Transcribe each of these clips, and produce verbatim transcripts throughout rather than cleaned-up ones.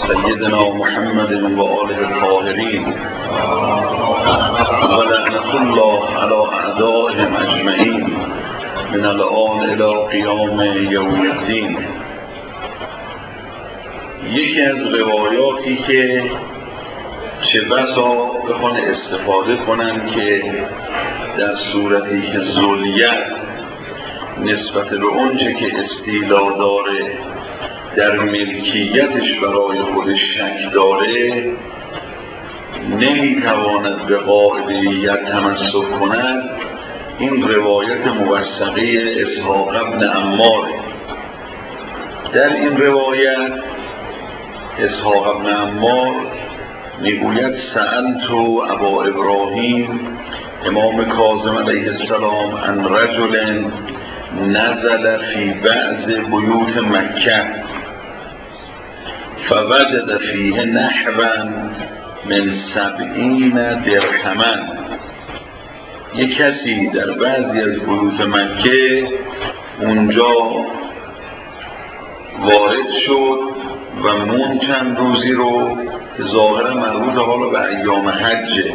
سيدنا محمد وآله الطاهرين ولعنة الله على أعدائهم أجمعين من الآن إلى قیام یوم الدین. یکی از روایاتی که چه بسا بخوان استفاده کنن که در صورتی که ذلیت نسبت به اونچه که استیلا داره در ملکیتش برای خودش شک داره نمیتواند به قاعدیت تمسک کند. این روایت موثقه اسحاق ابن عمار. در این روایت اسحاق ابن عمار میگوید سألت ابا ابراهیم امام کاظم علیه السلام عن رجل نزل فی بعض بیوت مکه فوجد فیه نحوا من سبعین درهما. یک کسی در بعضی از بیوت مکه اونجا وارد شد و مون چند روزی رو که ظاهرا مربوط حالا به ایام حجه،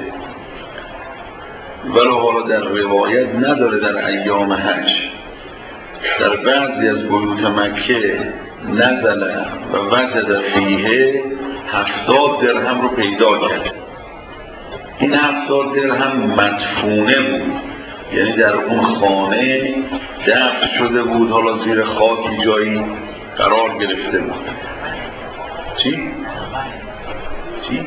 ولی حالا در روایت نداره در ایام حج. در بعضی از بیوت مکه نزل و وجد فیه هفتاد درهم رو پیدا کرد. این هفتاد درهم مدفونه بود، یعنی در اون خانه دفن شده بود، حالا زیر خاکی جایی قرار گرفته بود. چی؟ چی؟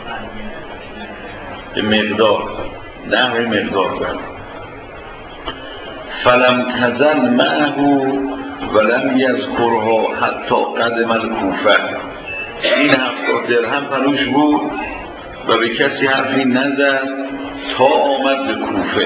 به مقدار نحو مقدار بود. فلم تزل معه ولم یذکرها حتی قدم الکوفه. این هفتاد درهم پلوش بود و به کسی حرفی نزد تا آمد به کوفه.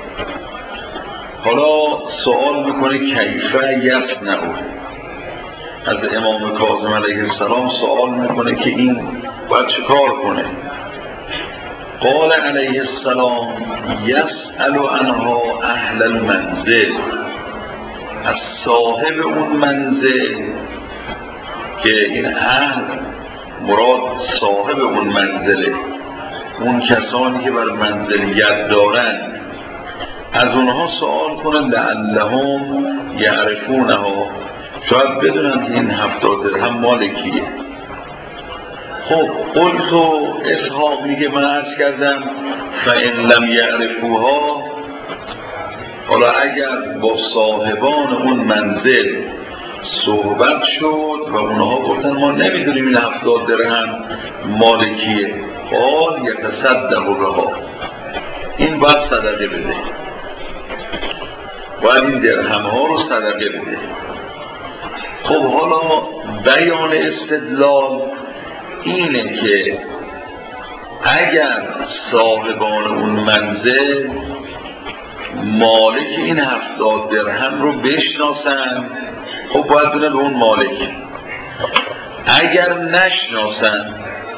حالا سوال میکنه کیفه یصنع. از امام کاظم علیه السلام سوال میکنه که این باید چه کار کنه؟ قال علیه السلام یسأل عنها اهل المنزل. از صاحب اون منزل، که این اهل مراد صاحب اون منزله، اون کسانی که بر منزلیت دارن، از اونها سوال کنن لعلهم یعرفونها، شاید بدونن که این هفتاد درهم مال کیه. خب قلت و اسحاق میگه من عرض کردم فإن لم یعرفوها، حالا اگر با صاحبان اون منزل صحبت شد و اونها گفتن ما نمیدونیم این هفتاد درهم مال کیه، قال یتصدق بها، این باید صدقه بده، باید این درهم ها رو صدقه بده. خب حالا بیان استدلال اینه که اگر صاحبان اون منزل مالک این هفتاد درهم رو بشناسن، خب باید بودن به اون مالک. اگر نشناسن،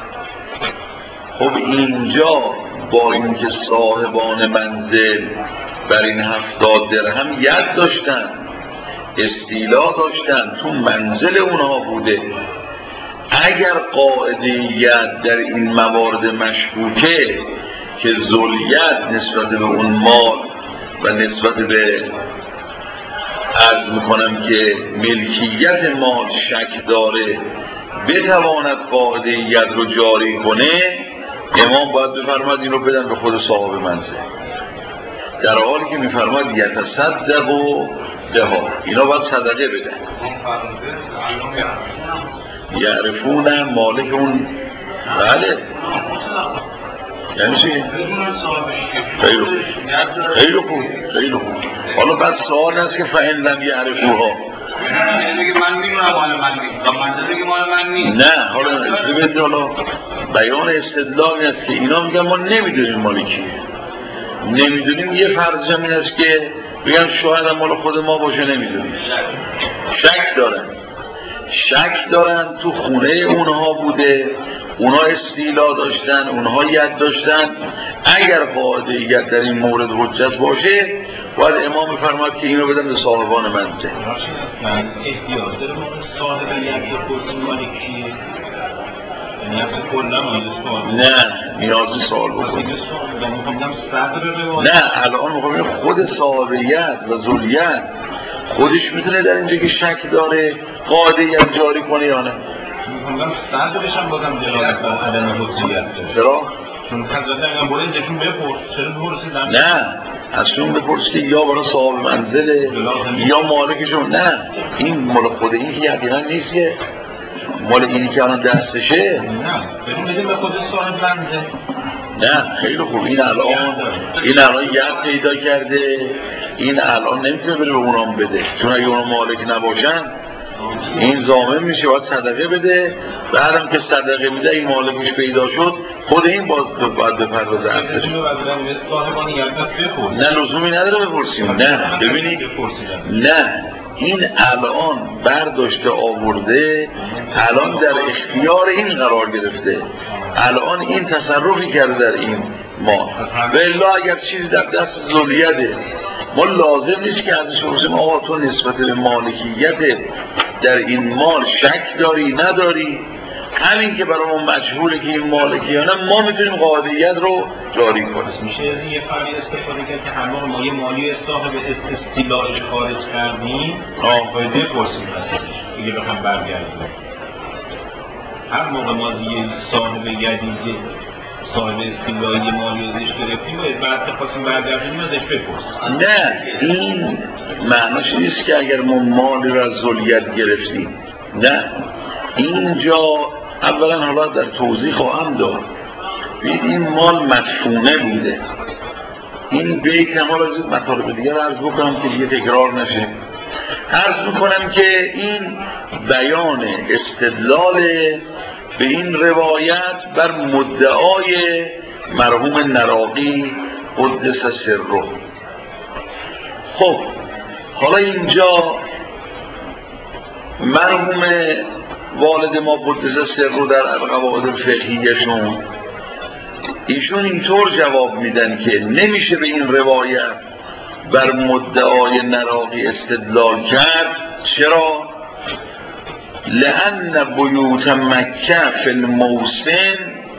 خب اینجا با اینکه صاحبان منزل بر این هفتاد درهم ید داشتن، استیلا داشتن، تو منزل اونها بوده، اگر قاعده ید در این موارد مشکوکه که ذلیت نسبت به اون مال و نسبت به عرض میکنم که ملکیت مال شک داره بتواند قاعده ید رو جاری کنه، امام باید بفرماد این رو بدن به خود صاحب منزل، در حالی که میفرماد یتصدق و بها، اینا باید صدقه بدن. یعرفون مالک اون، بله یعنی چی؟ خیلی خوب خیلی خوب خیلی خوب. حالا بعد سوال هست که فإن لم یعرفوها، من میدونم مال من نیست و منزل دیگه مال من نیست. نه حالا ببینید، حالا بیان استدلالی است که اینا میگن ما نمیدونیم مال کیه، نمیدونیم. یه فرض همین است که بگن شاید هم مال خود ما باشه، نمیدونیم، شک دارن شک دارن تو خونه اونها بوده، اونها استیلا داشتن، اونها ید داشتن. اگر قاعده ید در این مورد حجت باشه، باید امام فرماد که اینو بدن به صاحبان منزل. من احتیاط دارم صاحب ید بپرسیم مال کیه؟ یعنی اصلا کلا مایز سوال نه نیازی سوال بکنی. نه الان میخوام خود صاحبیت و ذریت خودش میتونه در اینجا که شک داره قاعدیت جاری کنه یا نه؟ میخوام صدرش هم بازم دلالت بر عدم حجیت داره. چرا؟ چون حضرت اگر باید ازشون بپرس چرا بپرسیدن؟ نه ازشون بپرس که یا برای صاحب منزله یا مالکشون. نه این مال خود این که یقینا نیست که مال اینی که الان دستشه. نه ببین بدیم به خود صاحب منزل. نه خیلی خوب این الان این الان یاد پیدا کرده این الان نمیتونه بره به اونام بده چون اگه اونام مالک نباشن این ضامن میشه باید صدقه بده بعدم که صدقه میده این مالکش پیدا شد خود این باز باید بپردازه اصلش. نه لزومی نداره بپرسیم. نه ببینید نه این الان برداشته آورده الان در اختیار این قرار گرفته الان این تصرفی کرده در این مال و الا اگر چیزی در دست ذریته ما لازم نیست که ازش بپرسیم آقا تو نسبت به مالکیت در این مال شک داری نداری همین که برای ما مجهوله که این مالکیانه ما میتونیم قاعدیت رو جاری کنیم. میشه از این یه فرقی استفاده کرد که همه ما یه مالی صاحب استیلاش خارج کردیم باید بپرسیم ازش اگه بخوام برگردیم هر موقع ما یه صاحب یدیده صاحب استیلایی مالی ازش گرفتیم باید بعد خواستیم برگردیم ازش بپرسیم. نه این معناش نیست که اگر ما مالی را از ذریت گرفتیم نه اینجا اولا حالا در توضیح خواهم داد بید این مال مدفونه بوده این بیت حالا از مطالب دیگر عرض بکنم که دیگه تکرار نشه. عرض میکنم که این بیان استدلال به این روایت بر مدعای مرحوم نراقی قدس سره. خب حالا اینجا مرحوم والد ما قدس سره در قواعد فقهیشون ایشون اینطور جواب میدن که نمیشه به این روایت بر مدعای نراقی استدلال کرد. چرا؟ لأن بیوت مکه فی الموسم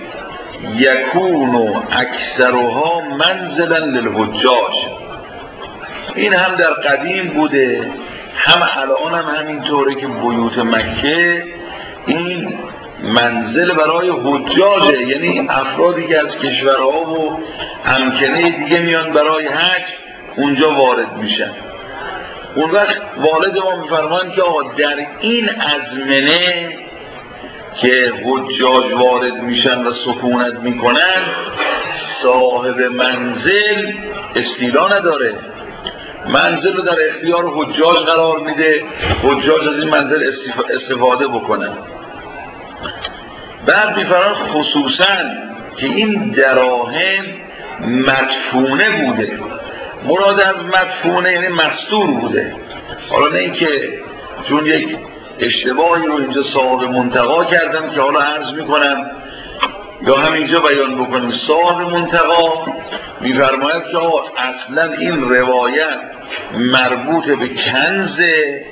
یکون اکثرها منزلا للحجاج. این هم در قدیم بوده هم الان هم همینطوره که بیوت مکه این منزل برای حجاجه یعنی افرادی که از کشورها و امکنه دیگه میان برای حج اونجا وارد میشن. اون وقت والد ما میفرمان که آقا در این ازمنه که حجاج وارد میشن و سکونت میکنن صاحب منزل استیلا نداره منزل رو در اختیار حجاج قرار میده حجاج از این منزل استفاده بکنن. بعد میفرمان خصوصا که این دراهم مدفونه بوده مراد از مدفونه یعنی مستور بوده. حالا نه این که چون یک اشتباهی رو اینجا صاحب منتقا کردم که حالا عرض میکنم یا همینجا بیان بکنیم. صاحب منتقا میفرماید که اصلا این روایت مربوط به کنزه.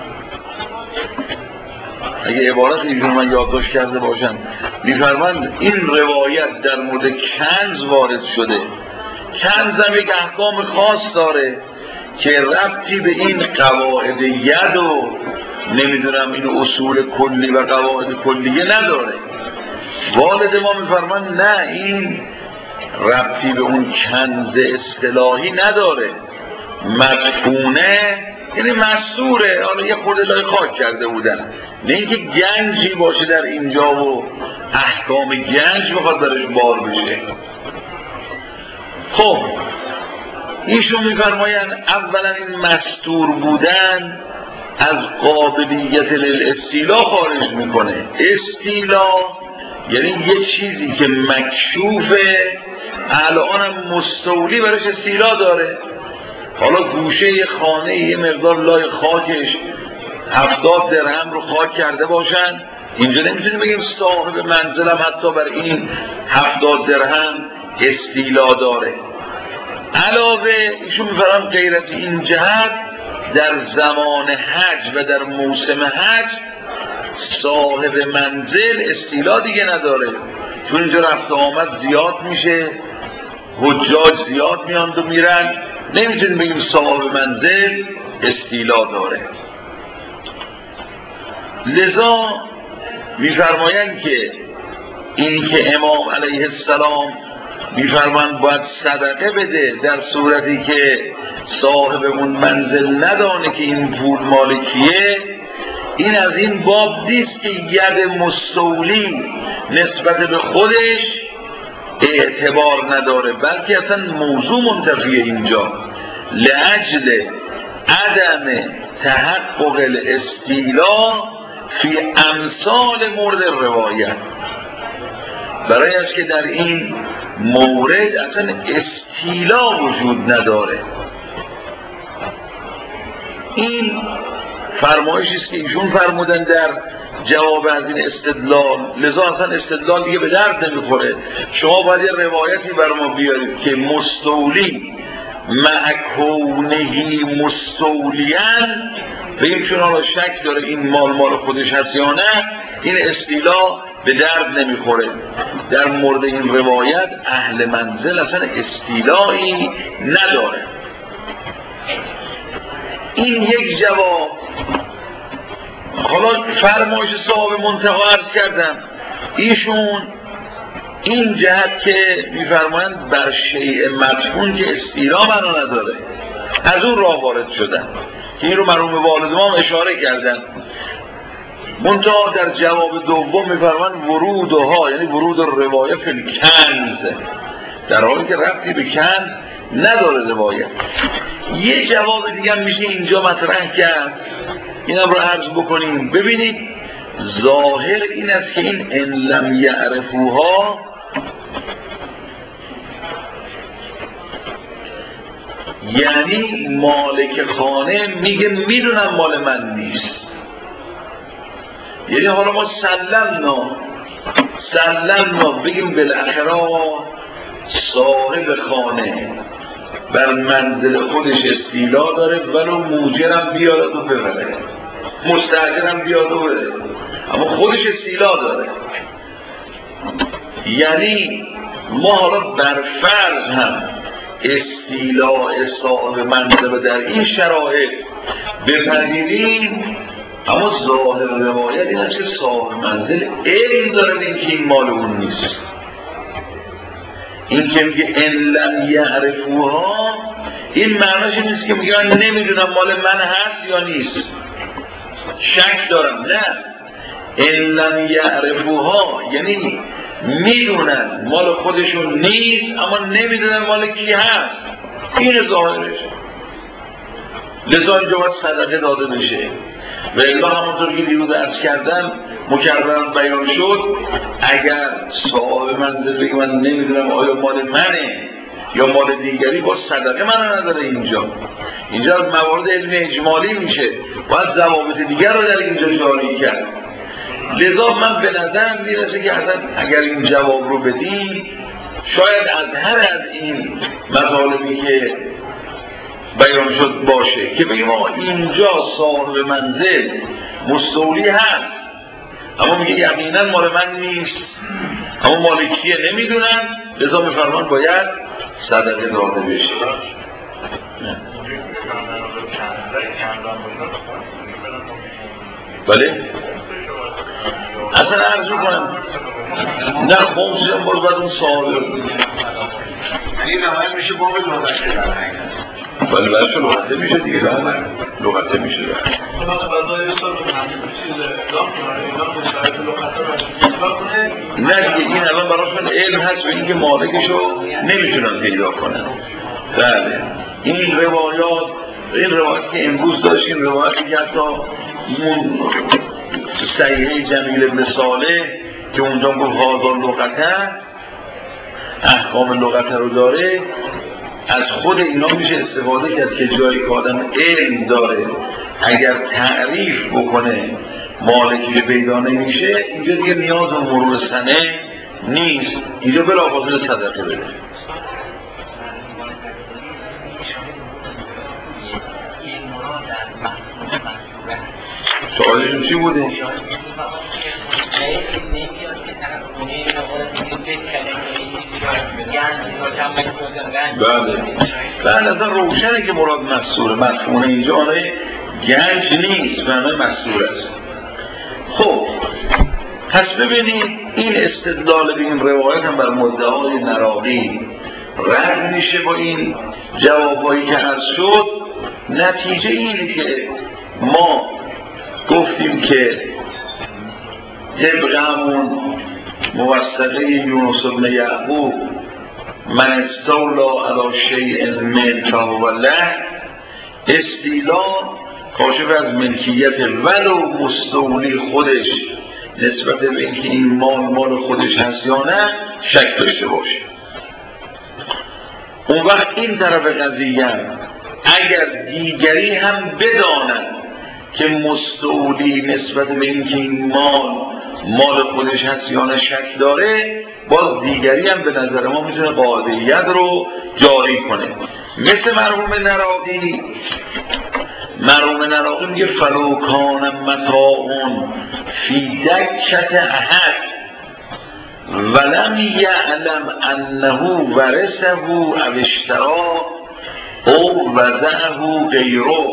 اگه عبارت اینجور من یادداشت کرده باشم میفرماید این روایت در مورد کنز وارد شده. کنز هم یک احکام خاص داره که ربطی به این قواعد ید و نمیدونم این اصول کلی و قواعد کلیه نداره. والد ما میفرمان نه این ربطی به اون کنز اصطلاحی نداره مدفونه یعنی مستوره حالا یه خورده لای خاک کرده بودن نه اینکه گنجی باشه در اینجا و احکام گنج بخواد درش بار بشه. خب ایشون میفرمایند اولا این مستور بودن از قابلیت للاستیلا خارج میکنه. استیلا یعنی یه چیزی که مکشوفه الان هم مستولی برش استیلا داره. حالا گوشه یه خانه یه مقدار لای خاکش هفتاد درهم رو خاک کرده باشن اینجا نمیتونیم بگیم صاحب منزلم حتی بر این هفتاد درهم استیلا داره. علاوه ایشون میفرمان غیر از این جهت در زمان حج و در موسم حج صاحب منزل استیلا دیگه نداره، چون اینجا رفت آمد زیاد میشه، حجاج زیاد میاند و میرن، نمیتونیم بگیم صاحب منزل استیلا داره. لذا میفرمایند که این که امام علیه السلام میفرمایند باید صدقه بده در صورتی که صاحب اون منزل ندانه که این پول مال کیه، این از این باب نیست که ید مستولی نسبت به خودش اعتبار نداره، بلکه اصلا موضوع منتفیه اینجا لأجل عدم تحقق الاستیلا فی امثال مورد روایت، برای است که در این مورد اصلا استیلا وجود نداره. این فرمایشی است که ایشون فرمودن در جواب از این استدلال، لذا اصلا استدلال دیگه به درد نمیخوره. شما باید یه روایتی بر ما بیارید که مستولی مع کونهی مستولیان، بگیم چون حالا شک داره این مال مال خودش هست یا نه، این استیلا به درد نمیخوره. در مورد این روایت اهل منزل اصلا استیلایی نداره. این یک جواب. حالا فرمایش صاحب منتقا عرض کردم، ایشون این جهت که میفرمایند بر شیء مدفون که استیلا معنا نداره، از اون راه وارد شدن که این رو مرحوم والد ما هم اشاره کردن. منتها در جواب دوم میفرمایند ورودها، یعنی ورود روایت فی الکنز، در حالی که ربطی به کنز نداره روایت. یه جواب دیگه میشه اینجا مطرح کرد، اینم رو عرض بکنیم. ببینید ظاهر این است که این ان لم یعرفوها یعنی مالک خانه میگه میدونم مال من نیست، یعنی حالا ما سلمنا سلمنا بگیم بالاخره صاحب خانه بر منزل خودش استیلا داره، ولو موجرم بیارد و ببره، مستاجرم بیاد و بره، اما خودش استیلا داره. یعنی ما حالا بر فرض هم استیلاء صاحب منزل در این شرایط بپذیریم، اما ظاهر روایت این است که صاحب منزل علم داره این که این مال اون نیست. این که میگه ان لم یعرفوها، این معناش نیست که میگن نمیدونم مال من هست یا نیست، شک دارم، نه. ان لم یعرفوها یعنی میدونن مال خودشون نیست اما نمیدونن مال کی هست، این ظاهرش. لذا اینجا باید صدقه داده بشه. و الا همونطور که دیروز عرض کردم مکررم بیان شد، اگر صاحب منزل بگه من نمیدونم آیا مال منه یا مال دیگری، با صدقه من نداره. اینجا اینجا از موارد علم اجمالی میشه، باید ضوابط دیگر رو در اینجا جاری کرد. لذا من به نظرم میرسه که اصلا اگر این جواب رو بدیم، شاید از هر از این مطالبی که بیان شد باشه که بگیم آقا اینجا صاحب منزل مستولی هست اما میگه یقینا مال من نیست، اما مال کیه نمیدونم، لذا میفرمان باید صدقه داده بشه. بله اصلا عرض کنم نه خمسی هم باز باید اون صاحب این روایت میشه باب لغته در بله بله چون لغته میشه دیگه، لغته میشه نه دیگه. این الان براشون علم هست و اینکه مالکشو نمیتونن پیدا کنن. بله این روایات، این روایت که امروز داشتیم، روایتی که حتی اون صحیحه جمیل ابن صالح که اونجا گفت هازا لغته، احکام لغته رو داره، از خود اینا میشه استفاده کرد که جایی که آدم علم داره اگر تعریف بکنه مالکی پیدا نمیشه، اینجا دیگه نیاز و مرور سنه نیست، اینجا بلافاصله صدقه بده. سوالشون چی بوده؟ بله بله اصلا روشنه که مراد مسئوله. مفهوم اینجا آنهای گنج نیست، معنای مسئول است. خب پس ببینید این استدلال به این روایت هم بر مدعای نراقی رد میشه با این جوابایی که عرض شد. نتیجه اینه که ما گفتیم که طبق همون موثقه یونس بن یعقوب من استولا علی شیء من فهو له، استیلا کاشف از ملکیت ولو مستولی خودش نسبت به اینکه این مال مال خودش هست یا نه شک داشته باشه. اون وقت این طرف قضیه اگر دیگری هم بداند که مستولی نسبت به اینکه این مال مال خودش هست یا نه شک داره، باز دیگری هم به نظر ما میتونه قاعدیت رو جاری کنه. مثل مرحوم نراقی مرحوم نراقی میگه فلو کان متاعون فی دکت احد ولم یعلم انه ورثه او اشتراه او وضعه غیره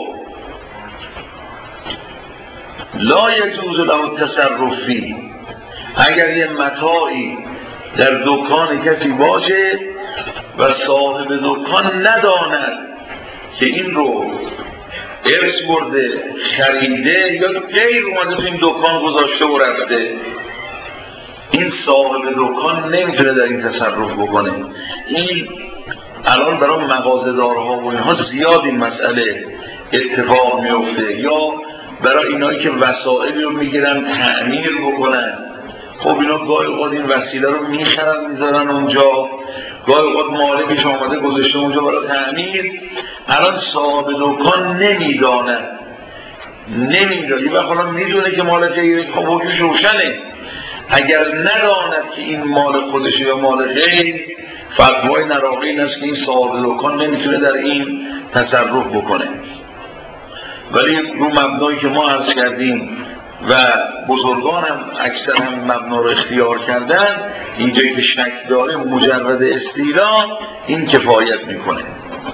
لا یجوز له التصرف فیه. اگر یه متاعی در دکان کسی باشه و صاحب دکان نداند که این رو ارث برده خریده یا غیر اومده تو این دکان گذاشته و رفته، این صاحب دکان نمیتونه در این تصرف بکنه. این الان برای مغازه‌دارها و اینها زیاد این مسئله اتفاق میفته، یا برای اینایی که وسایلی رو میگیرن تعمیر بکنن. خب اینا گاهی اوقات این وسیله رو میخرن میذارن اونجا، گاهی اوقات مالکش آمده گذاشته اونجا برای تعمیر. الان صاحب دکان نمیداند نمیدانی و حالا میدونه که مال غیره، خب وجودش روشنه. اگر نداند که این مال خودشه یا مال غیر، فتوای نراقی این است که این صاحب دکان نمیتونه در این تصرف بکنه. ولی رو مبنایی که ما عرض کردیم و بزرگان هم اکثر هم مبنا رو اختیار کردن، اینجایی که شک داره مجرد استیلا این کفایت میکنه.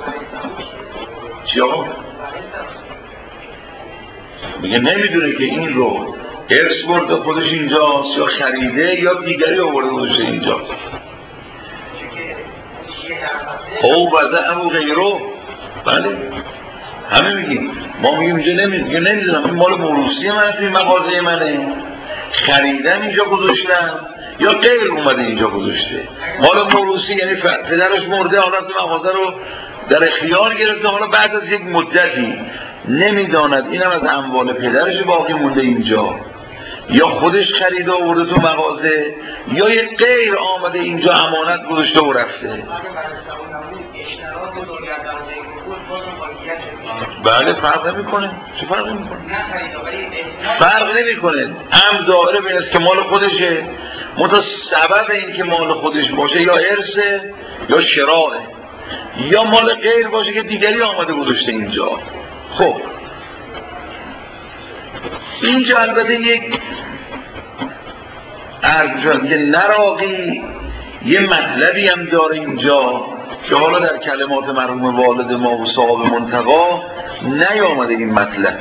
چیا؟ میگه نمیدونه که این رو ارث برده خودش اینجاست یا خریده یا دیگری آورده خودش اینجا. او وضعه او غیره. بله همه میگیم، ما میگیم اینجا نمیدونم نمیدونم این مال موروثی من توی مغازه منه، خریدم اینجا گذاشتم یا غیر اومده اینجا گذاشته. مال موروثی یعنی پدرش مرده، حالا تو مغازه رو در اختیار گرفته، حالا بعد از یک مدتی نمیداند اینم از اموال پدرش باقی مونده اینجا، یا خودش خریده آورده تو مغازه یا یه غیر آمده اینجا امانت گذاشته و رفته. بله فرق نمی کنه. چه فرق نمی کنه؟ فرق نمی کنه. هم دائره بین است که مال خودشه، منتها سبب این که مال خودش باشه یا ارثه یا شراعه، یا مال غیر باشه که دیگری آمده گذاشته اینجا. خب اینجا البته یک عرض شد که نراقی یه مطلبی هم داره اینجا که حالا در کلمات مرحوم والد ما و صاحب منتقا نیامده. این مطلب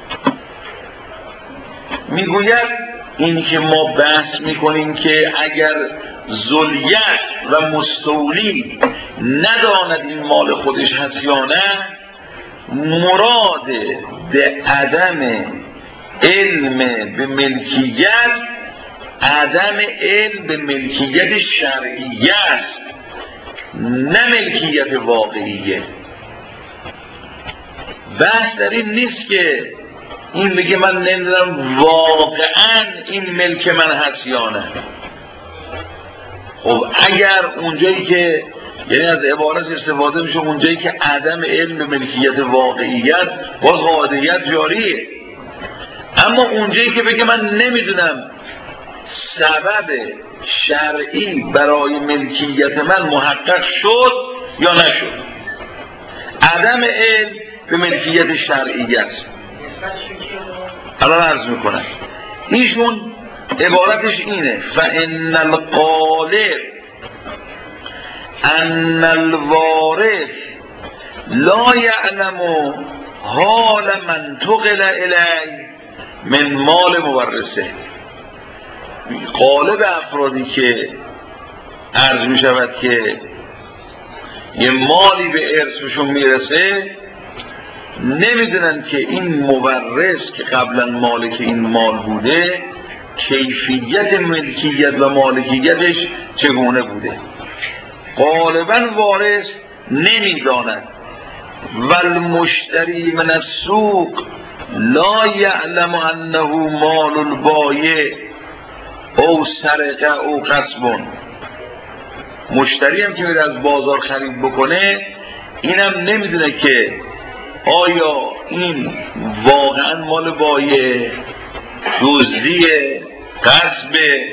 میگوید این که ما بحث میکنیم که اگر ذوالید و مستولی نداند این مال خودش هست یا نه، مراد به عدم علم به ملکیت عدم علم به ملکیت شرعیه است، نه ملکیت واقعیه. بحث در این نیست که این بگه من نمیدونم واقعا این ملک من هست یا نه. خب اگر اونجایی که یعنی از عبارت استفاده میشه اونجایی که عدم علم به ملکیت واقعیت، باز قاعدیت جاریه. اما اونجایی که بگه من نمیدونم سبب شرعی برای ملکیت من محقق شد یا نشد، عدم علم به ملکیت شرعیت. الان عرض میکنم. ایشون عبارتش اینه: فَإِنَّ الْغَالِبَ أَنَّ الْوَارِثَ لا يعلم حال من تقل الیه من مال مورثه. غالب افرادی که عرض می شود که یه مالی به ارث بهشون میرسه نمیدونن که این مورث که قبلا مالک این مال بوده کیفیت ملکیت و مالکیتش چگونه بوده. غالبا وارث نمیداند. والمشتری من السوق لا یعلم انه مال البایع او سرقه او غصب. مشتری هم که میره از بازار خرید بکنه اینم نمیدونه که آیا این واقعا مال بایع، دزدیه، غصبه.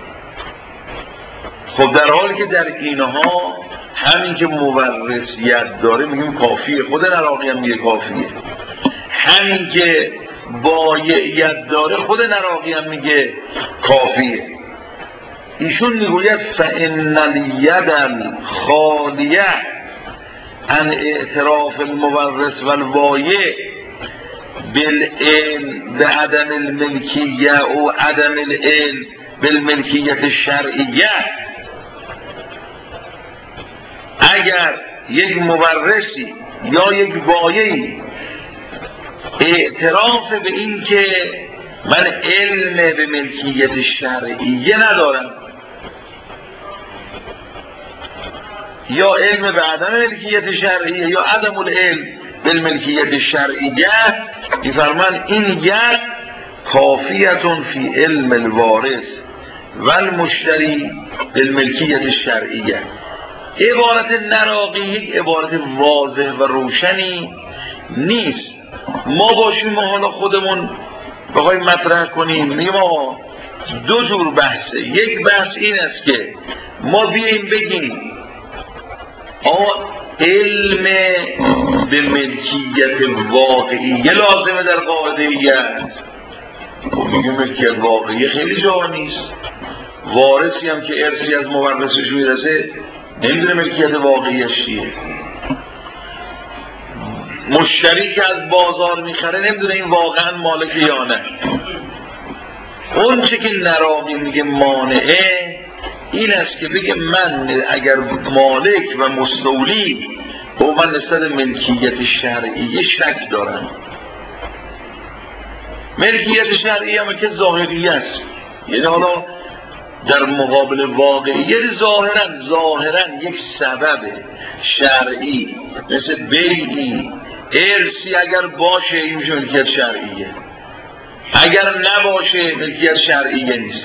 خب در حالی که در اینها همین که مورثیت داره میگیم کافیه. خود نراقی هم میگه کافیه. همین که بایعیت داره خود نراقی هم میگه کافیه. ایشون میگوید فَإِنَّ الْيَدَ الْخَالِيَةَ عن اعتراف المورث والبایع بالعلم بعدم الملکیه و عدم العلم بالملکیت الشرعیه. اگر یک مورثی یا یک بایعی اعتراف به این که من علم به ملکیت شرعیه ندارم یا علم به عدم ملکیت شرعیه یا عدم العلم به ملکیت شرعیه، میفرمان این ید کافیتون فی علم الوارث و المشتری به ملکیت شرعیه. عبارت نراقی یک عبارت واضح و روشنی نیست. ما باشیم ما حالا خودمون بخوایم مطرح کنیم میگیم ما دو جور بحثه. یک بحث این است که ما بیاییم بگیم آقا علم به ملکیت واقعیه لازمه در قاعده‌ایت. خب میگیم ملکیت واقعیه خیلی جا نیست. وارثی هم که ارثی از مورثش میرسه نمیدونه ملکیت واقعیش چیه. مشتری که از بازار میخره نمیدونه این واقعا مالک یا نه. اون چه که نراقی میگه مانعه این است که بگه من اگر مالک و مستولی و من نسبت ملکیت شرعی شک دارم. ملکیت شرعی هم که ظاهری است، یعنی حالا در مقابل واقعیت ظاهرا ظاهرا یک سبب شرعی مثل بیعی ارثی اگر باشه این میشه ملکیت شرعیه، اگر نباشه ملکیت شرعیه نیست.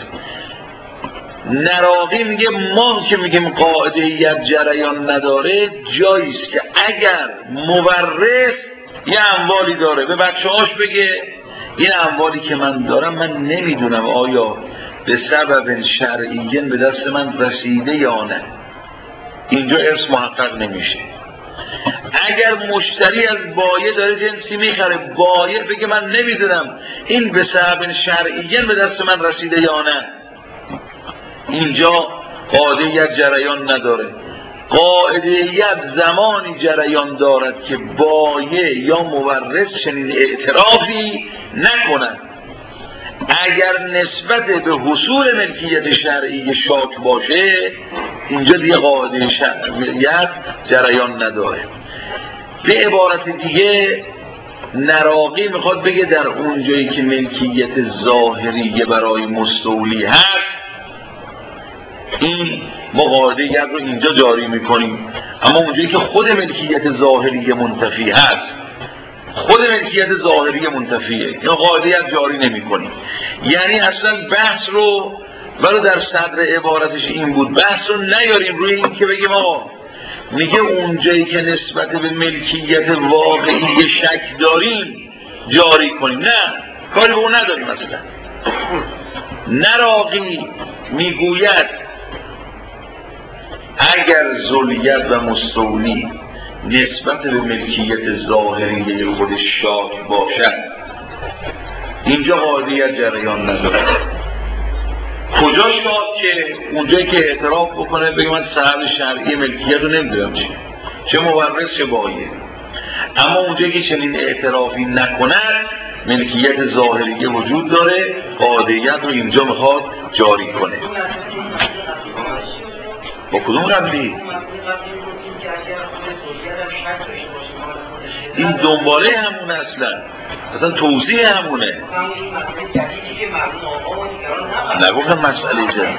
نراقی میگه ما که میگیم قاعده‌ایت جریان نداره جاییست که اگر مورث یه اموالی داره به بچه‌هاش بگه این اموالی که من دارم من نمیدونم آیا به سبب شرعیه به دست من رسیده یا نه، اینجا ارث محقق نمیشه. اگر مشتری از بایع داره جنسی میخره بایع بگه من نمیدونم این به سبب شرعیه به دست من رسیده یا نه، اینجا قاعده‌ایت جریان نداره. قاعده‌ایت زمانی جریان دارد که بایع یا مورث چنین اعترافی نکنند. اگر نسبت به حصول ملکیت شرعی شاک باشه اینجا دیگه قاعده شرعیت جریان نداره. به عبارت دیگه نراقی میخواد بگه در اون جایی که ملکیت ظاهریه برای مستولی هست این ما قاعده‌ایت رو اینجا جاری میکنیم، اما اونجایی که خود ملکیت ظاهریه منتفی هست خود ملکیت ظاهریه منتفیه یا قاعده‌ایت جاری نمی‌کنیم. یعنی اصلا بحث رو برای در صدر عبارتش این بود بحث رو نیاریم روی این که بگیم آقا میگه اونجایی که نسبت به ملکیت واقعی شک داریم جاری کنیم، نه کاری به اون نداریم. مثلا نراقی میگوید اگر ذولیت و مستولی نسبت به ملکیت ظاهری خودش شاک باشد اینجا قاعدیت جریان نداره. کجا شاد که اونجایی که اعتراف بکنه بگه من صاحب شرعی ملکیت رو نمیدونم چه چه مورث چه بایه، اما اونجایی که چنین اعترافی نکند ملکیت ظاهری وجود داره، قاعدیت رو اینجا میخواد جاری کنه. با کدوم قبلی؟ این دنباله همونه، اصلا اصلا توضیح همونه. نگفتم مسئله جدید،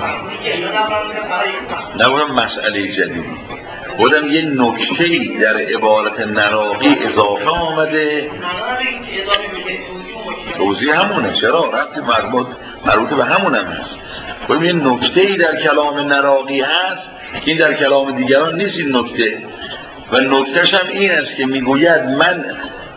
نگفتم مسئله جدیدی، بودم یه نکته‌ای در عبارت نراقی اضافه آمده. توضیح همونه، چرا؟ ربطی مربوط مربوط به همون هم هست. بودم یه نکته‌ای در کلام نراقی هست، این در کلام دیگران نیست این نکته، و نکتهش هم این است که میگوید من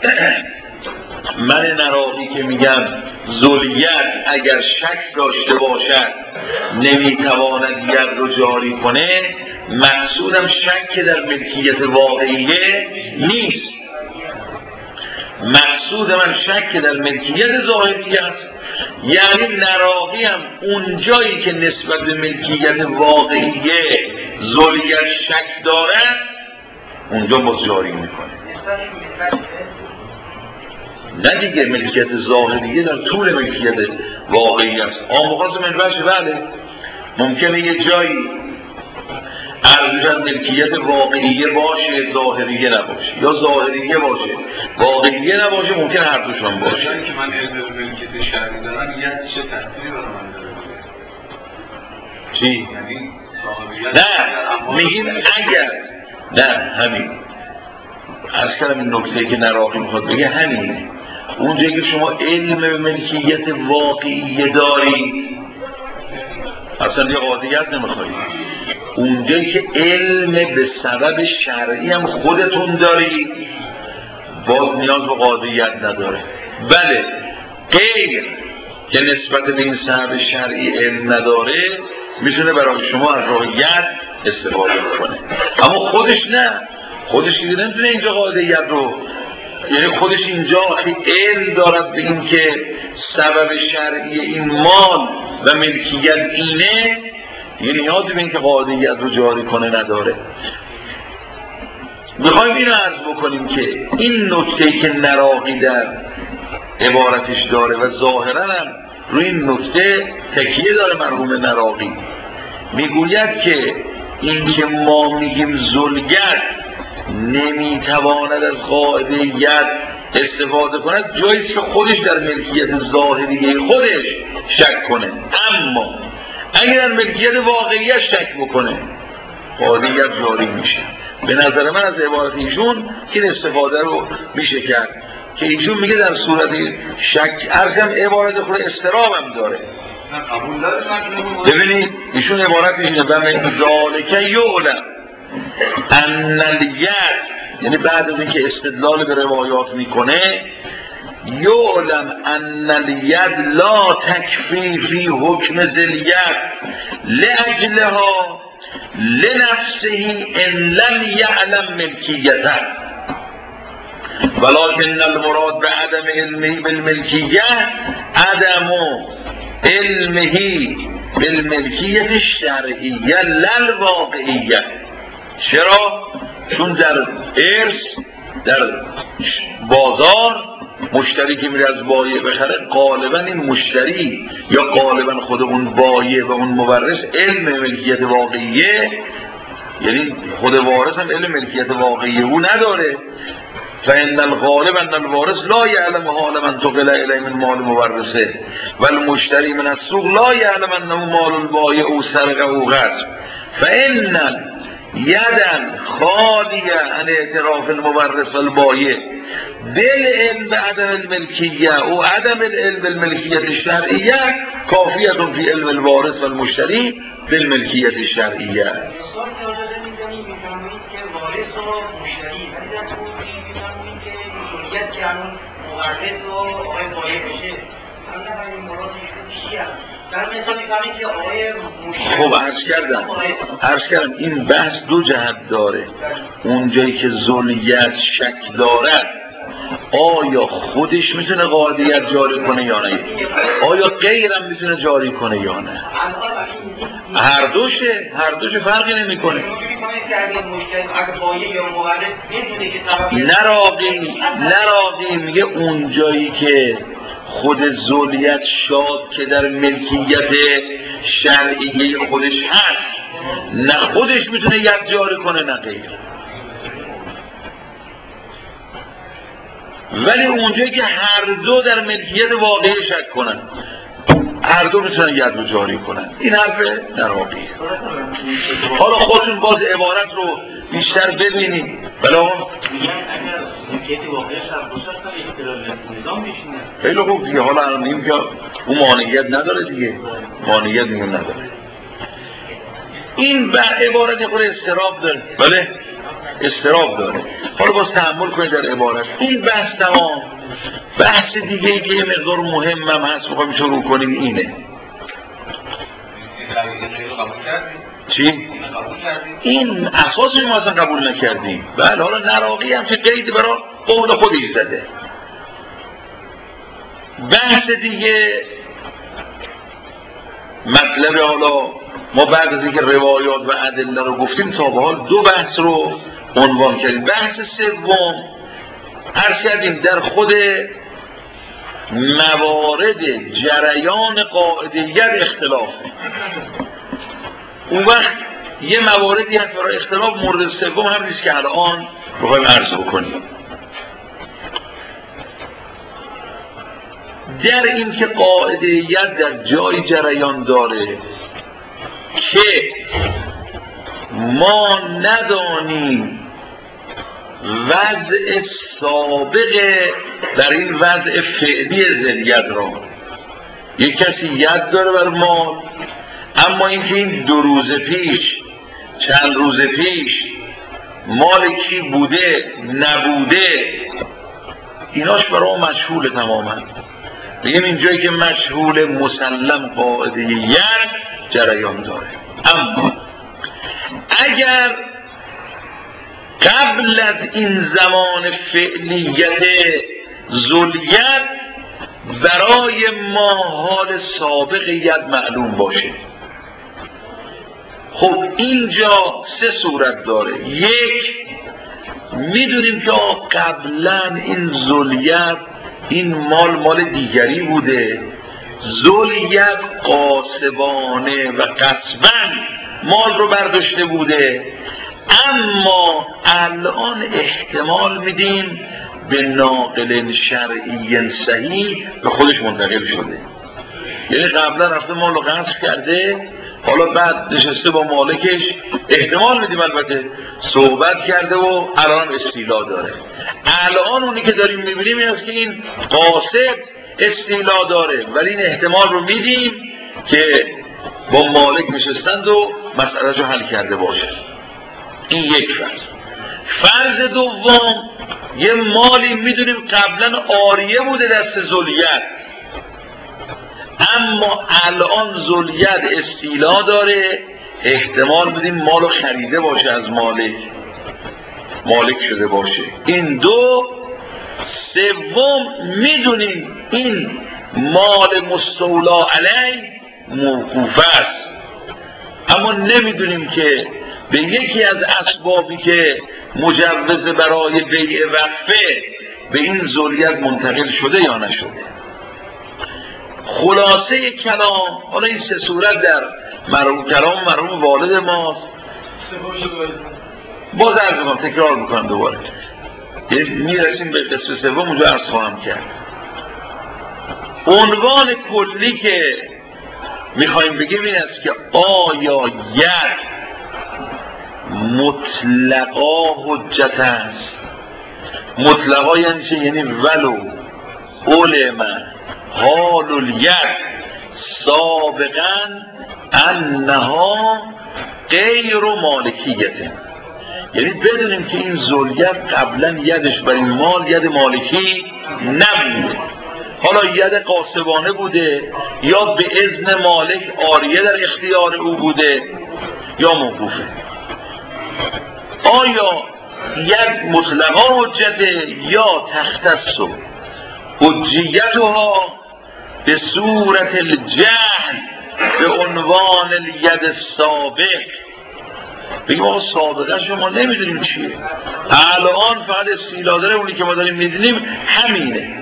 من نراقی که میگم ذولیت اگر شک داشته باشد نمیتواند ید رو جاری کنه، مقصودم شک در ملکیت واقعیه نیست، مقصود من شک در ملکیت ظاهریه است. یعنی نراقی هم اون جایی که نسبت به ملکیت واقعیه ذولیت شک دارد اونجا باز جاری میکنه. نه دیگه، ملکیت ظاهریه در طول ملکیت واقعی است. آموخاز من بشه، بله ممکنه یه جایی ارزشن ملکیت واقعیه باشه ظاهریه نباشه، یا ظاهریه باشه واقعیه نباشه، ممکنه هر دوشان باشه. که من ارزش ملکیت شرعی دارم یه چه تأثیری برای من داره؟ چی؟ یعنی نه میگیم اگر نه همین از کلم این نکته که نراقی میخواد بگه همین، اونجایی که شما علم به ملکیت واقعی دارید اصلا یه قاطعیت نمیخواید، اونجایی که علم به سبب شرعی هم خودتون دارید باز نیاز به قاطعیت نداره. بله غیر که نسبت به این سبب شرعی علم نداره میتونه برای شما از راه ید استفاده بکنه، اما خودش نه، خودش دیگه نمیتونه اینجا قاعدیت رو، یعنی خودش اینجا علم دارد به این که سبب شرعی این مال و ملکیت اینه، یعنی نیازی به این که قاعدیت رو جاری کنه نداره. میخوایم این رو عرض بکنیم که این نکته‌ای که نراقی در عبارتش داره و ظاهراً هم روی این نکته تکیه داره مرحوم نراقی، میگوید که این که ما میگیم ذولیت نمیتواند از قاعدیت استفاده کند جاییست که خودش در ملکیت ظاهریه خودش شک کنه، اما اگر در ملکیت واقعیت شک بکنه قاعدیت جاری میشه. به نظر من از عبارت ایشون این استفاده رو میشه کرد که ایشون میگه در صورت شک، ارزم عبارت خود استراب هم داره. ببینید ایشون عبارتش اینه بمه ذالکه یعلم ان الید، یعنی بعد از اینکه استدلال به روایات میکنه یعلم ان الید لا تکفی فی حکم ذلیت لاجلها لنفسه ان لم یعلم ملکیته ولكن المراد به عدم علمه بالملکیه عدم علمه بالملکیت الشرعیه للواقعیه. چرا؟ چون در ارث در بازار مشتری که میره از بایع بخره غالبا این مشتری یا غالبا خود اون بایع و اون مورث علم ملکیت واقعیه، یعنی خود وارث هم علم ملکیت واقعیه او نداره. فإن الغالب أن الوارث لا يعلم حال من تقل إليه من مال مورثه والمشتري من السوق لا يعلم أنه مال البائع أو سرقه أو غصب فإن يدا خالية عن اعتراف المورث والبائع بالعلم بعدم الملكية وعدم العلم بالملكية الشرعية كافية في علم الوارث والمشتري بالملكية الشرعية. خب عرض کردم عرض کردم این بحث دو جهت داره، اونجایی که ذولیت شک دارد آیا خودش میتونه قاعدیت جاری کنه یا نه؟ آیا غیرم میتونه جاری کنه یا نه؟ هر دوشه، هر دوشه فرقی نمیکنه. نراقی نراقی میگه اون جایی که خود ذولیت شاد که در ملکیت شرعیه خودش هست، نه خودش میتونه ید جاری کنه نه غیر. ولی اونجایی که هر دو در ملکیت واقعی شک کنن، هر دو میتونن ید رو جاری کنن. این حرف نراقیه. حالا خودتون باز عبارت رو بیشتر ببینید. بلا میگن اگر ملکیت واقعی شرط باشه اصلا اختلال نظام میشینه. خیلی خوب دیگه. حالا الان میگیم که اون مانعیت نداره دیگه، مانعیت میگم نداره. این به عبارت خود استراب داره. بله استراب داره. حالا باز تحمل کنید در عبارت. این بحث تمام. بحث دیگه ای که یه مقدار مهم هم هست میخوایم شروع کنیم اینه. چی؟ این اساسی ما اصلا قبول نکردیم. بله حالا نراقی هم که قیدی برای قول خودش زده. بحث دیگه مطلب، حالا ما بعد از اینکه روایات و ادله رو گفتیم تا به حال دو بحث رو عنوان کردیم. بحث سوم عرض کردیم در خود موارد جریان قاعدیت اختلاف. اون وقت یه مواردی هست برای اختلاف. مورد سوم هم نیست که الان بخوایم عرض بکنیم. در این که قاعدیت در جای جریان داره که ما ندانیم وضع سابق در این وضع فعلی ذریت را. یک کسی ید داره بر مال، اما اینکه این دو روز پیش چند روز پیش مال کی بوده نبوده، ایناش برای ما مجهول تماما. بگیم اینجایی که مجهول مسلم قاعدیت جریان داره. اما اگر قبل از این زمان فعلیت ذولیت برای ما حال سابق ید معلوم باشه، خب اینجا سه صورت داره. یک، میدونیم که قبلا این ذولیت این مال مال دیگری بوده، ذولیت قاصبانه و غصباً مال رو برداشته بوده، اما الان احتمال میدیم به ناقل شرعی صحیح به خودش منتقل شده. یعنی قبلا رفته مال رو غصب کرده، حالا بعد نشسته با مالکش، احتمال میدیم البته صحبت کرده و الان استیلا داره. الان اونی که داریم میبینیم این است که این قاصد استیلا داره، ولی این احتمال رو میدیم که با مالک نشستند و مسئله رو حل کرده باشه. این یک فرض. فرض دوم، یه مالی میدونیم قبلا عاریه بوده دست ذولیت، اما الان ذولیت استیلا داره، احتمال بدیم مالو خریده باشه از مالک، مالک شده باشه. این دو. سوم، میدونیم این مال مستولا علیه موقوف است، اما نمیدونیم که به یکی از اسبابی که مجوز برای بیع وقفه به این ذولیت منتقل شده یا نشده. خلاصه کلام، حالا این سه صورت در مرحوم کلام مرحوم والد ماست. باز عرض میکنم، تکرار میکنم دوباره، میرسیم به قسم سوم، اونجا عرض خواهم کرد. عنوان کلی که میخوایم بگیم این است که آیا ید مطلقا حجت است. مطلقا یعنی چه؟ یعنی ولو علم حال الید سابقا انها غیر مالکیت، یعنی بدونیم که این ذولیت قبلا یدش بر این مال ید مالکی نبوده، حالا ید قاصبانه بوده یا به اذن مالک عاریه در اختیار او بوده یا موقوفه. آیا ید مطلقا حجت یا تختص حجیتها به صورت الجهل به عنوان الید السابق. بگیم آقا سابقه شما نمیدونیم چیه، الان فقط استیلا داره، اونی که ما داریم میدونیم همینه.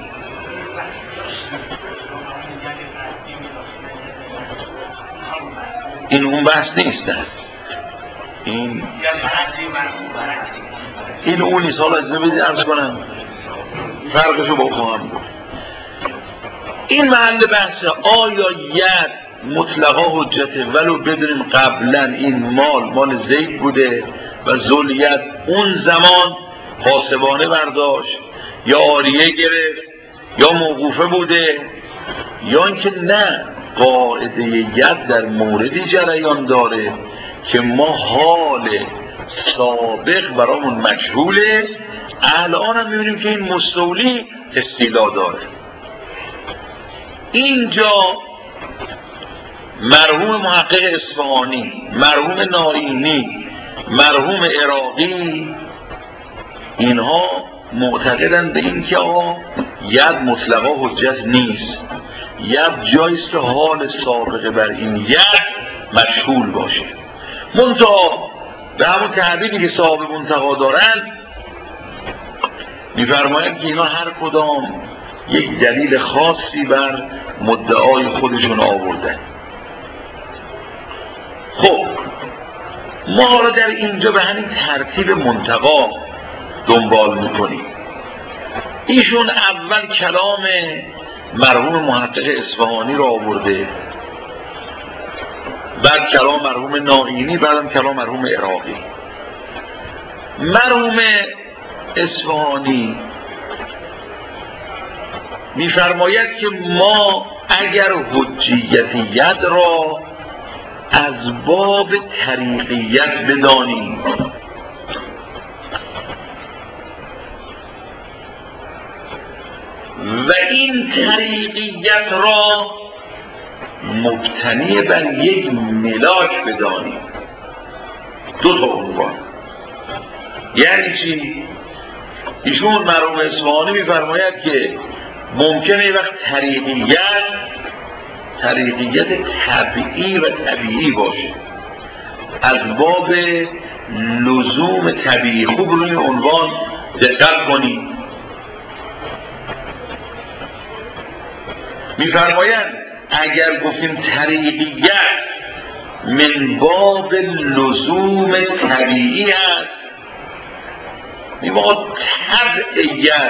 این اون بحث نیستن، این این اون نیست. حالا از نمید ارز کنم فرقشو با خواهم گفت. این محل بحثه آیا ید مطلقا حجته ولو بدونیم قبلا این مال مال زید بوده و ذوالید اون زمان حاسبانه برداشت یا عاریه گرفت یا موقوفه بوده، یا اینکه نه قاعده ید در موردی جریان داره که ما حال سابق برامون مجهوله، الان هم میبینیم که این مستولی استیلا داره. اینجا مرحوم محقق اصفهانی، مرحوم نائینی، مرحوم عراقی، اینها معتقدند به این که آقا ید مطلقا حجت نیست، ید جایست که حال سابقه بر این ید مشغول باشه. منتها به همون تعبیری که صاحب منتقا دارند میفرمایند که اینا هر کدام یک دلیل خاصی بر مدعای خودشون آوردن. خب ما حالا در اینجا به همین ترتیب منتقا دنبال میکنیم. ایشون اول کلام مرحوم محقق اصفهانی را آورده، بعد کلام مرحوم نائینی، بعدم کلام مرحوم عراقی. مرحوم اصفهانی میفرماید که ما اگر حجیت ید را از باب طریقیت بدانیم و این طریقیت را مبتنی بر یک ملاک بدانیم، دو تا عنوان. یعنی چی؟ ایشون مرحوم اصفهانی میفرماید که ممکنه یک وقت طریقیت طریقیت طبیعی و طبیعی باشه، از باب لزوم طبیعی. خوب روی عنوان دقت کنید. میفرمایند اگر گفتیم طریقیت من باب لزوم طبیعی است، میگه طبعیت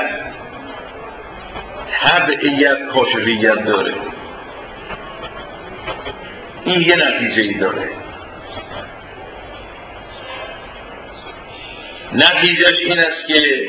طبعیت کاشفیت داره. این یه نتیجه ای داره. نتیجهش این است که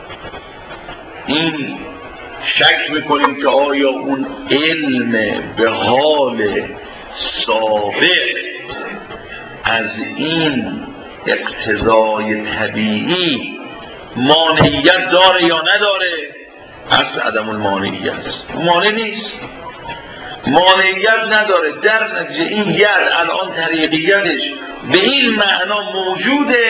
این شک میکنیم که آیا اون علم به حال سابق از این اقتضای طبیعی مانعیت داره یا نداره؟ اصل عدم المانعیت است. مانع نیست، مانعیت نداره. در نتیجه این ید الان طریقیتش به این معنا موجوده.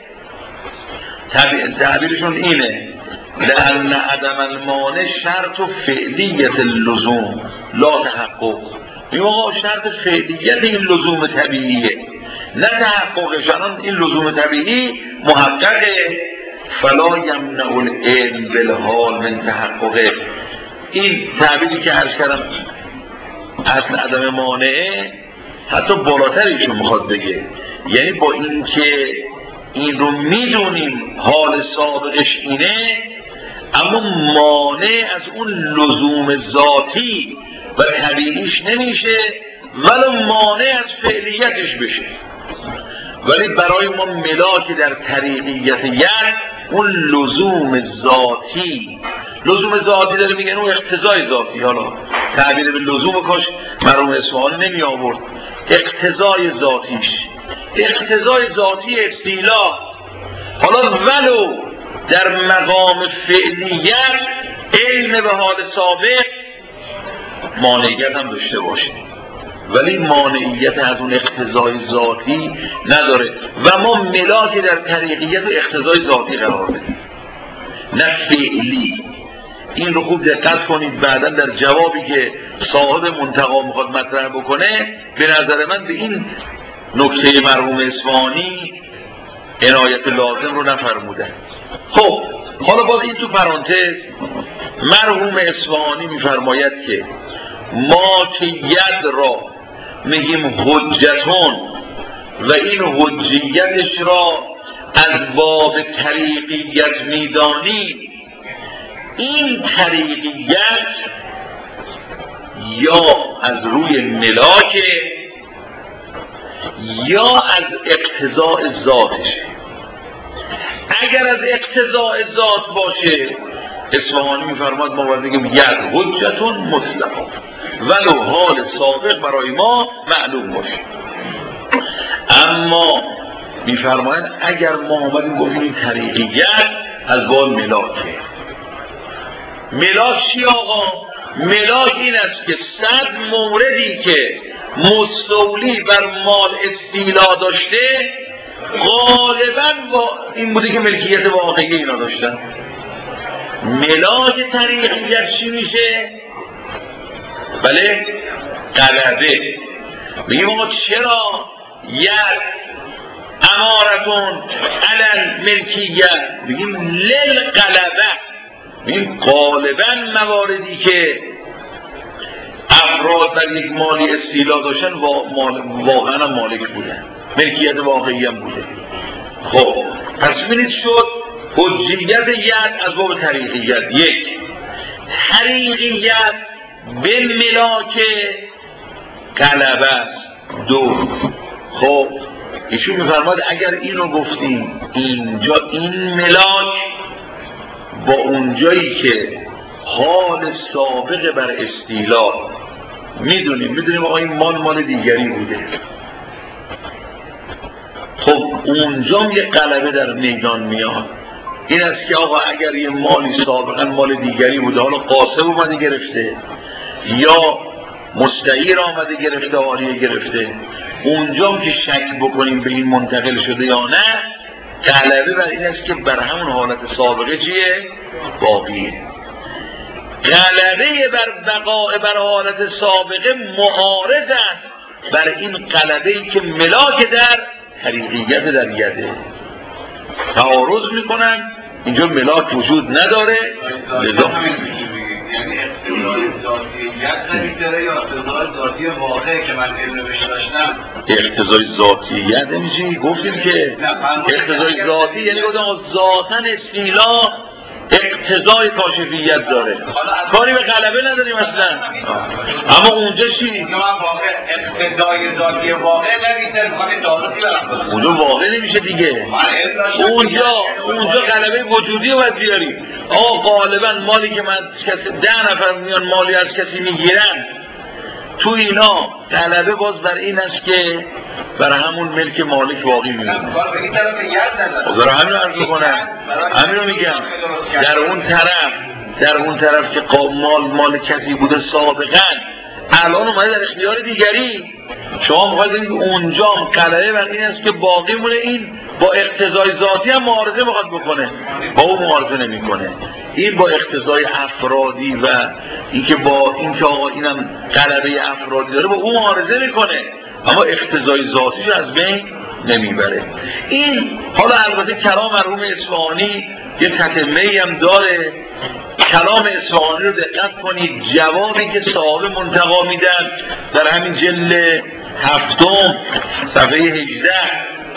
تعبیرشون اینه لأن عدم المانع شرط و فعلیت اللزوم لا تحقق. این آقا شرط فعلیت این لزوم طبیعیه، نه تحققش. الان این لزوم طبیعی محققه، فلا یمنع العلم بالحال من تحققه. این تعبیری که عرض کردم اصل عدم مانعه حتی بالاتریشون میخواد بگه، یعنی با این که این رو میدونیم حال سابقش اینه، اما مانع از اون لزوم ذاتی و طبیعیش نمیشه، ولی مانع از فعلیتش بشه. ولی برای ما ملاک در طریقیت ید اون لزوم ذاتی، لزوم ذاتی داره میگن اون اقتضای ذاتی. حالا تعبیر به لزوم کاش مرحوم اصفهانی نمی آورد، اقتضای ذاتیش، اقتضای ذاتی استیلا. حالا ولو در مقام فعلیت علم به حال سابق مانعیت هم داشته باشه، ولی مانعیت از اون اقتضای ذاتی نداره و ما ملاک در طریقیت و اقتضای ذاتی قرار بدیم نه فعلی. این رو خوب دقت کنید، بعدا در جوابی که صاحب منتقا میخواد مطرح بکنه به نظر من به این نکته مرحوم اصفهانی عنایت لازم رو نفرمودن. خب حالا باز این تو پرانتز مرحوم اصفهانی میفرماید که ما که ید را میگیم حجتون و این حجیتش را از باب طریقیت میدانی، این طریقیت یا از روی ملاکه یا از اقتضاء ذاتشه. اگر از اقتضاء ذات باشه اصفهانی میفرماد ما باید بگیم ید حجتون مطلقا ولو حال سابق برای ما معلوم باشه. اما میفرماید اگر ما آمدیم گفتیم این طریقیت از باب ملاکه. ملاک چی آقا؟ ملاک این است که صد موردی که مستولی بر مال استیلا داشته غالباً با این بوده که ملکیت واقعی اینا داشتن. ملاک طریقیت چی میشه؟ بله غلبه. میگیم آقا چرا ید امارتون علل ملکیت؟ میگیم لل غلبه. میگیم غالبا مواردی که افراد بر یک مالی استیلا داشتن واقعا هم مالک بودن، ملکیت واقعی هم بوده. خب پس ببینید شد حجیت ید از باب طریقیت یک، طریقیت به ملاک غلبه است دو. خب ایشون میفرماد اگر اینو گفتیم اینجا این ملاک با اونجایی که حال سابق بر استیلا میدونیم میدونیم آقا این مال مال دیگری بوده، خب اونجا یه غلبه در میدان میاد. این است که آقا اگر یه مالی سابقا مال دیگری بوده، حالا قاسم اومده گرفته یا مستعیر آمده گرفته آریه گرفته، اونجا که شک بکنیم به این منتقل شده یا نه، غلبه بر این است که بر همون حالت سابقه چیه؟ باقیه. غلبه بر بقاء بر حالت سابقه معارض است بر این غلبه‌ای که ملاک در طریقیت در یده. تعارض میکنن، اینجا ملاک وجود نداره. لذا یعنی اقتضای ذاتیت نمی‌داره یا اقتضای ذاتی واقعه که من علمش داشتم؟ اقتضای ذاتیت نمیشه. گفتیم که اقتضای ذاتی یعنی بودم ذاتاً استیلا اقتضای کاشفیت داره، کاری به غلبه نداریم اصلا. اما اونجا چی؟ من واقع اقتضای ذاتی واقع نمی‌داره، می‌خوام داروتی برم. اونجا واقع نمیشه دیگه. اونجا اونجا غلبه وجودی رو باید بیاریم. آقا غالبا مالی که من کسی ده نفر میان مالی از کسی میگیرن، تو اینا غلبه باز بر این است که برای همون ملک مالک باقی میمونه. در همین عرض کنم، همین رو میگم. در اون طرف در اون طرف که مال مال کسی بوده سابقا، الان اومده در اختیار دیگری، شما میخواید بگید اونجا غلبه بر این است که باقی مونه. این با اقتضای ذاتی هم معارضه میخواد بکنه، با اون معارضه نمیکنه. این با اقتضای افرادی و اینکه با اینکه آقا اینم غلبه افرادی داره با اون معارضه میکنه، اما اقتضای ذاتیش از بین نمیبره. این حالا البته کلام مرحوم اصفهانی یه تتمه‌ای هم داره. کلام اصفهانی رو دقت کنید، جوابی که صاحب منتقا میدن در همین جلد هفتم صفحه هجده